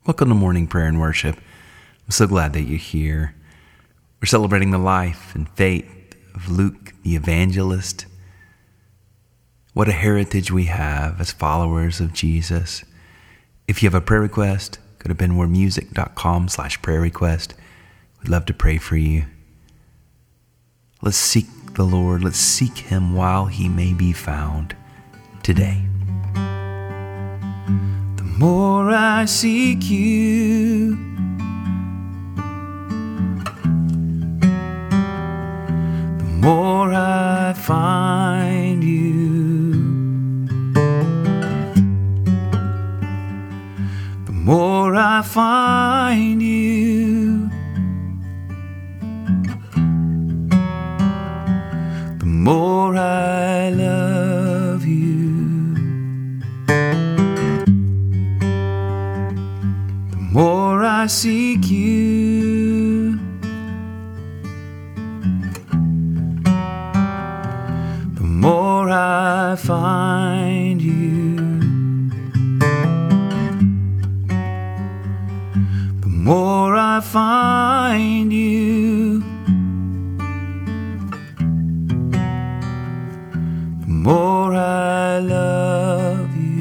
Welcome to Morning Prayer and Worship. I'm so glad that you're here. We're celebrating the life and faith of Luke the Evangelist. What a heritage we have as followers of Jesus. If you have a prayer request, go to benwardmusic.com/prayer request. We'd love to pray for you. Let's seek the Lord. Let's seek Him while He may be found today. The more I seek you, the more I find you. The more I find you, the more I love you. The more I seek you, the more I find you. The more I find you, the more I love you.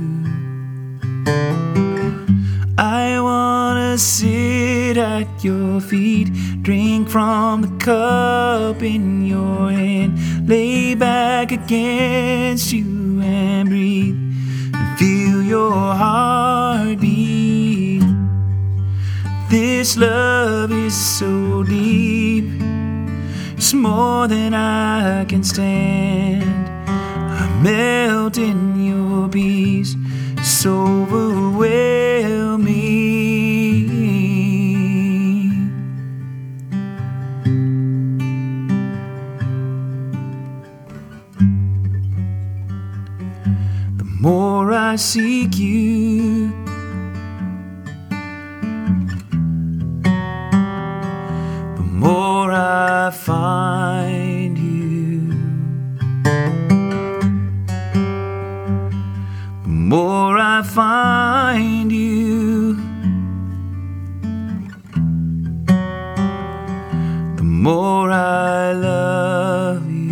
I wanna sit at your feet, drink from the cup in your hand, lay back against you and breathe, and feel your heartbeat. This love is so deep, it's more than I can stand. I melt in your peace, it's overwhelming. The more I seek you, the more I find you. The more I find you, the more I love you.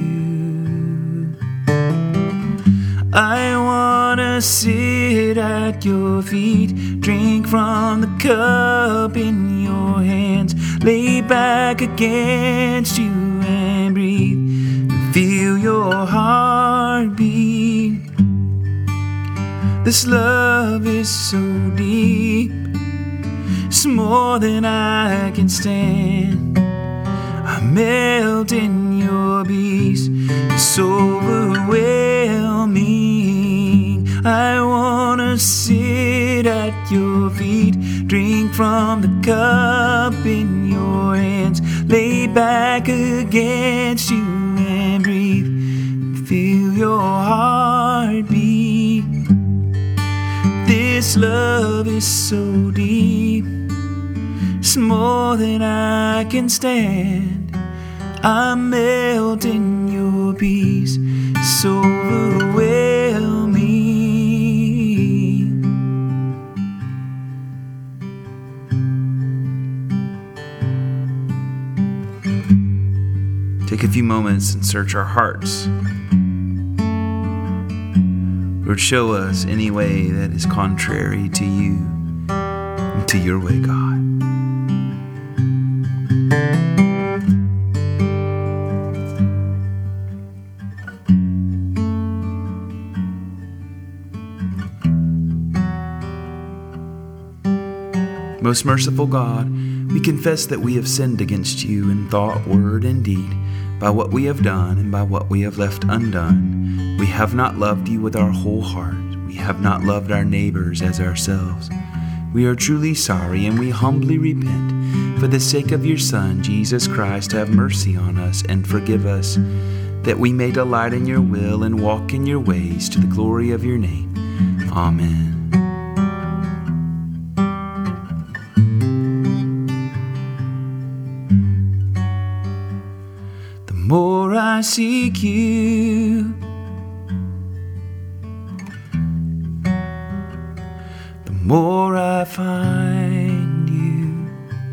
I wanna sit at your feet, drink from the cup in your hands, lay back against you and breathe, and feel your heartbeat. This love is so deep, it's more than I can stand. I melt in your peace, it's overwhelming. I wanna sit at your feet, drink from the cup in your hands, lay back against you and breathe, feel your heartbeat. This love is so deep, it's more than I can stand. I melt in your peace, it's overwhelming. Take a few moments and search our hearts. Lord, show us any way that is contrary to you and to your way, God. Most merciful God, we confess that we have sinned against you in thought, word, and deed, by what we have done and by what we have left undone. We have not loved you with our whole heart. We have not loved our neighbors as ourselves. We are truly sorry, and we humbly repent. For the sake of your Son, Jesus Christ, have mercy on us and forgive us, that we may delight in your will and walk in your ways to the glory of your name. Amen. The more I seek you, the more I find you,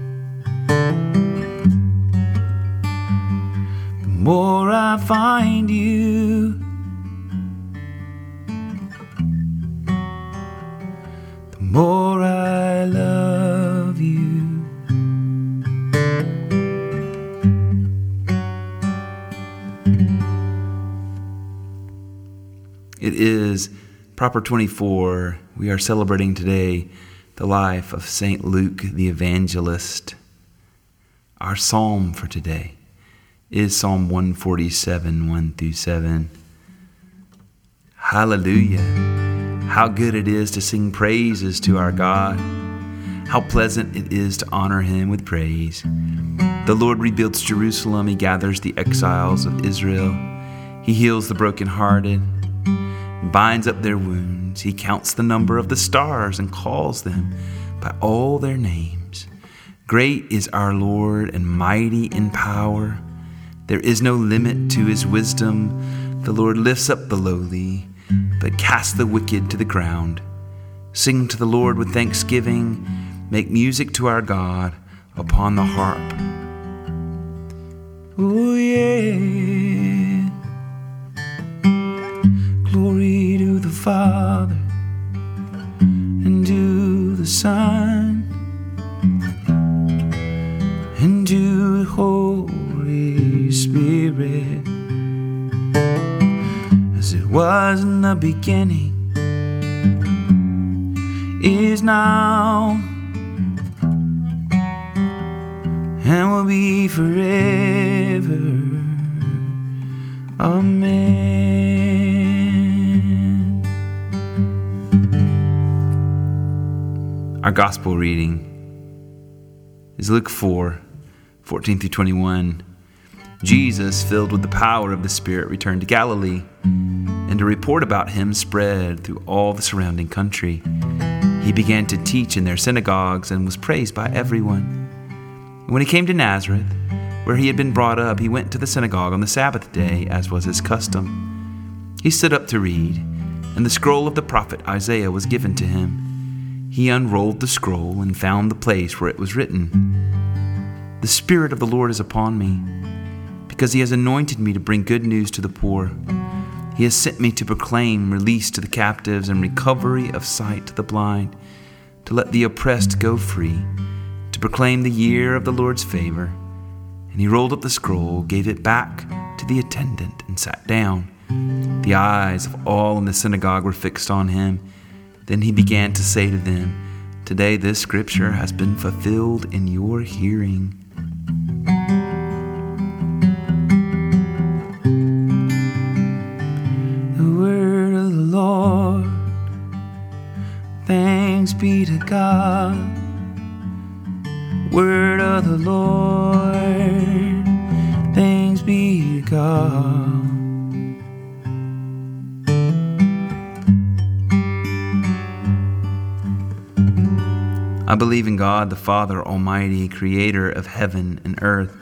the more I find you, the more I love you. It is Proper 24. We are celebrating today the life of St. Luke the Evangelist. Our psalm for today is Psalm 147, 1-7. Hallelujah! How good it is to sing praises to our God. How pleasant it is to honor Him with praise. The Lord rebuilds Jerusalem. He gathers the exiles of Israel. He heals the brokenhearted, binds up their wounds. He counts the number of the stars and calls them by all their names. Great is our Lord and mighty in power. There is no limit to His wisdom. The Lord lifts up the lowly, but casts the wicked to the ground. Sing to the Lord with thanksgiving. Make music to our God upon the harp. Oh yeah. Glory to the Father and to the Son and to the Holy Spirit, as it was in the beginning, is now, and will be forever. Amen. Our gospel reading is Luke 4, 14-21. Jesus, filled with the power of the Spirit, returned to Galilee, and a report about Him spread through all the surrounding country. He began to teach in their synagogues and was praised by everyone. When He came to Nazareth, where He had been brought up, He went to the synagogue on the Sabbath day, as was His custom. He stood up to read, and the scroll of the prophet Isaiah was given to Him. He unrolled the scroll and found the place where it was written, "The Spirit of the Lord is upon me, because He has anointed me to bring good news to the poor. He has sent me to proclaim release to the captives and recovery of sight to the blind, to let the oppressed go free, to proclaim the year of the Lord's favor." And He rolled up the scroll, gave it back to the attendant, and sat down. The eyes of all in the synagogue were fixed on Him. Then He began to say to them, "Today this scripture has been fulfilled in your hearing." The word of the Lord. Thanks be to God. Word of the Lord. Thanks be to God. I believe in God, the Father Almighty, creator of heaven and earth.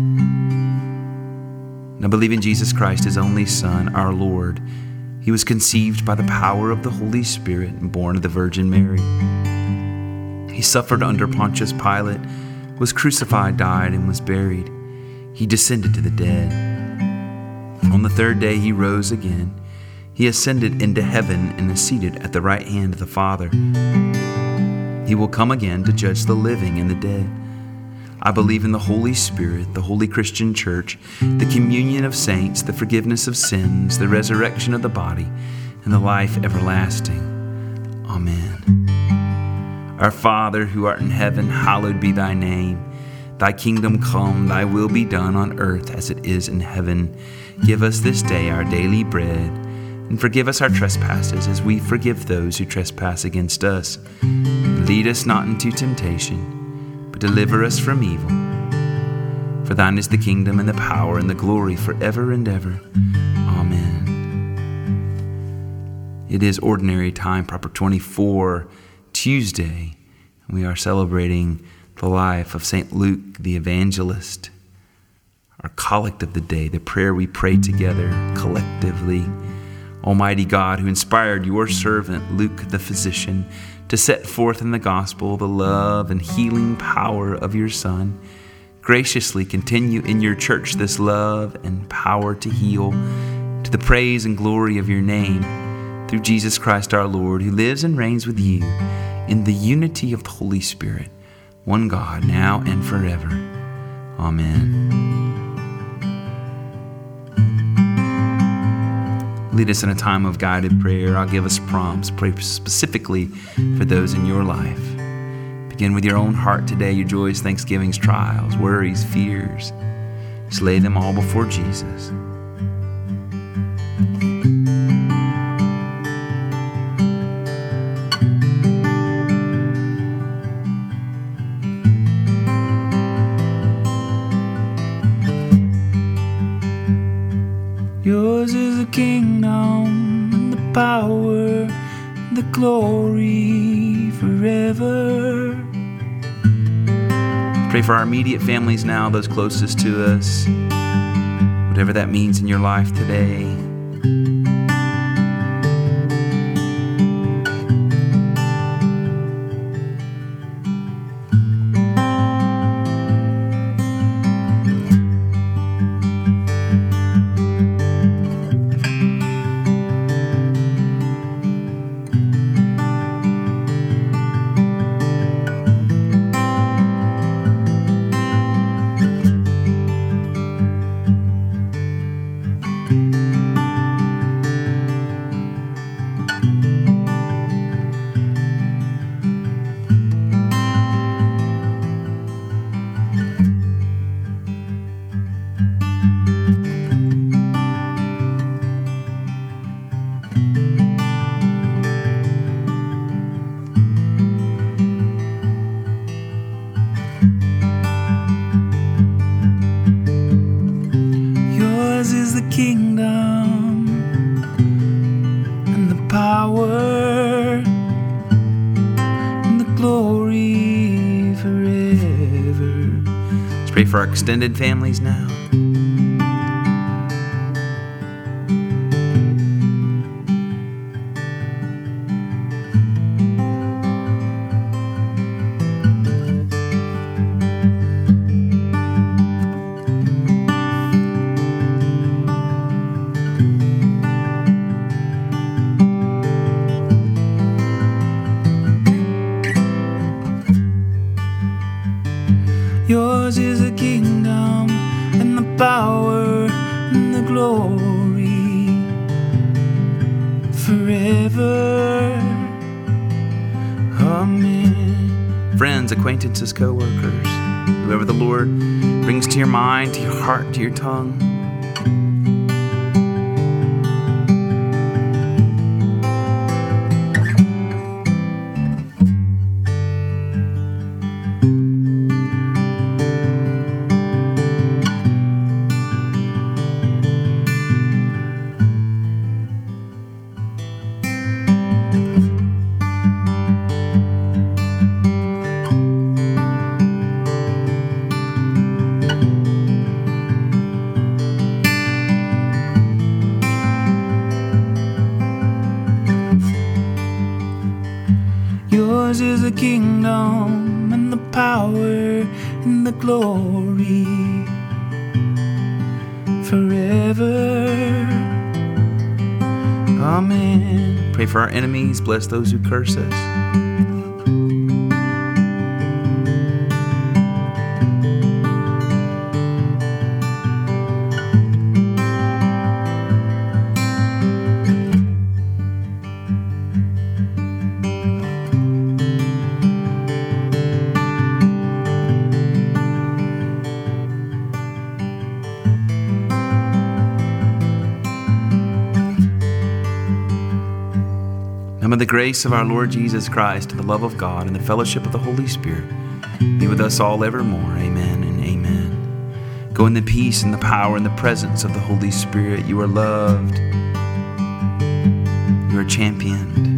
And I believe in Jesus Christ, His only Son, our Lord. He was conceived by the power of the Holy Spirit and born of the Virgin Mary. He suffered under Pontius Pilate, was crucified, died, and was buried. He descended to the dead. On the third day He rose again. He ascended into heaven and is seated at the right hand of the Father. He will come again to judge the living and the dead. I believe in the Holy Spirit, the holy Christian Church, the communion of saints, the forgiveness of sins, the resurrection of the body, and the life everlasting. Amen. Our Father, who art in heaven, hallowed be Thy name. Thy kingdom come, Thy will be done on earth as it is in heaven. Give us this day our daily bread, and forgive us our trespasses as we forgive those who trespass against us. Lead us not into temptation, but deliver us from evil. For Thine is the kingdom and the power and the glory forever and ever. Amen. It is Ordinary Time, Proper 24, Tuesday. We are celebrating the life of St. Luke the Evangelist. Our collect of the day, the prayer we pray together collectively. Almighty God, who inspired your servant Luke the physician to set forth in the gospel the love and healing power of your Son. Graciously continue in your church this love and power to heal, to the praise and glory of your name, through Jesus Christ our Lord, who lives and reigns with you in the unity of the Holy Spirit, one God, now and forever. Amen. Lead us in a time of guided prayer. I'll give us prompts. Pray specifically for those in your life. Begin with your own heart today, your joys, thanksgivings, trials, worries, fears. Just lay them all before Jesus. Yours is the kingdom and the power and the glory forever. Pray for our immediate families now, those closest to us, whatever that means in your life today. Is the kingdom and the power and the glory forever. Let's pray for our extended families now. Yours is the kingdom and the power and the glory forever. Amen. Friends, acquaintances, co-workers, whoever the Lord brings to your mind, to your heart, to your tongue. Yours is the kingdom and the power and the glory forever. Amen. Pray for our enemies. Bless those who curse us. Now may the grace of our Lord Jesus Christ, and the love of God, and the fellowship of the Holy Spirit be with us all evermore. Amen and amen. Go in the peace and the power and the presence of the Holy Spirit. You are loved. You are championed.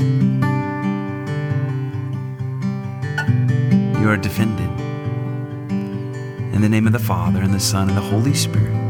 You are defended. In the name of the Father, and the Son, and the Holy Spirit.